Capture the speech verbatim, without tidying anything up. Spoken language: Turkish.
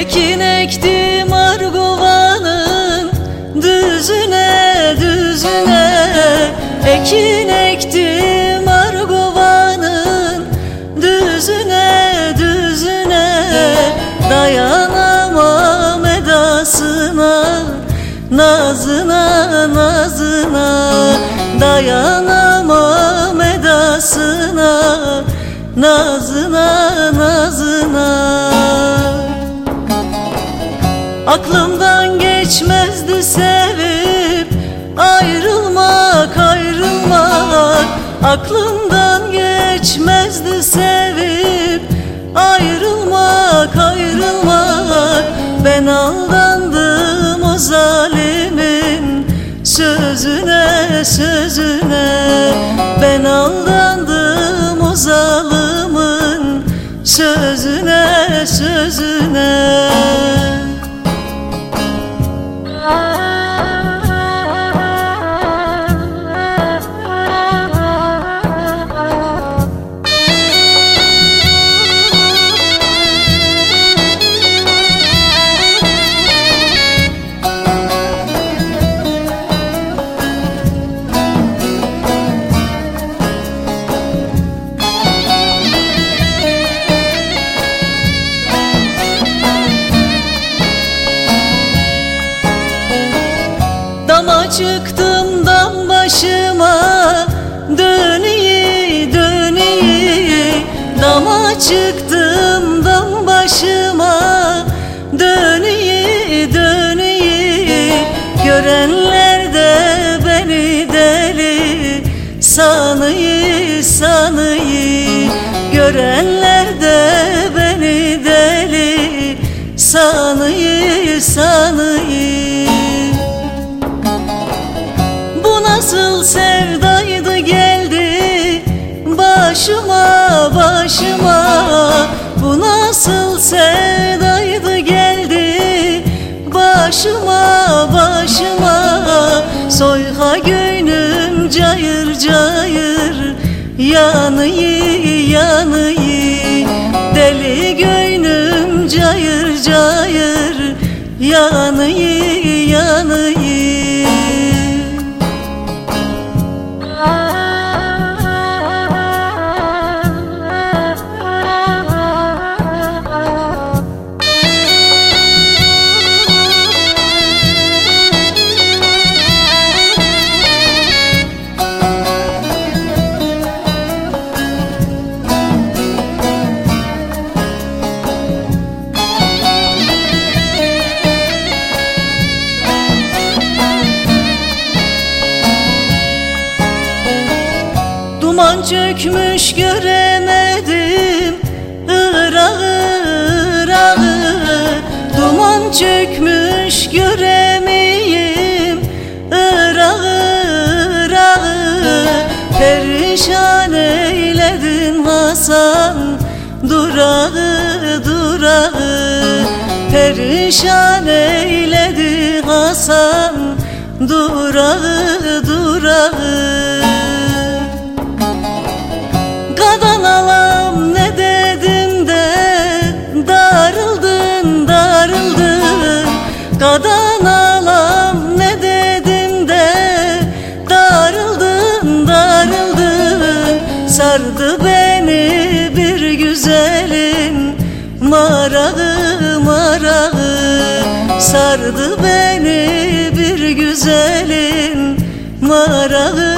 Ekin ektim Arguvan'ın düzüne düzüne. Ekin ektim Arguvan'ın düzüne düzüne. Dayanamam edasına, nazına nazına. Dayanamam edasına, nazına nazına. Aklımdan geçmezdi sevip ayrılmak ayrılmak. Aklımdan geçmezdi sevip ayrılmak ayrılmak. Ben aldandım o zalimin sözüne sözüne. Ben aldandım o zalimin sözüne sözüne. Dama çıktım dam başıma, döneyi döneyi. Dama çıktım dam başıma, döneyi döneyi. Görenler de beni deli sanıyı sanıyı. Görenler de beni deli sanıyı sanıyı. Nasıl sevdaydı geldi başıma başıma. Bu nasıl sevdaydı geldi başıma başıma. Soyha göynüm cayır cayır yanıyı yanıyı. Deli göynüm cayır cayır yanıyı yanıyı. Duman çökmüş göremedim Irak'ı Irak'ı. Duman çökmüş göremeyim Irak'ı Irak'ı. Perişan eyledin Hasan durağı durağı. Perişan eyledi Hasan durağı durağı. Kadan alam ne dedim de darıldın darıldın. Kadan alam ne dedim de darıldın darıldın. Sardı beni bir güzelin marağı marağı. Sardı beni bir güzelin marağı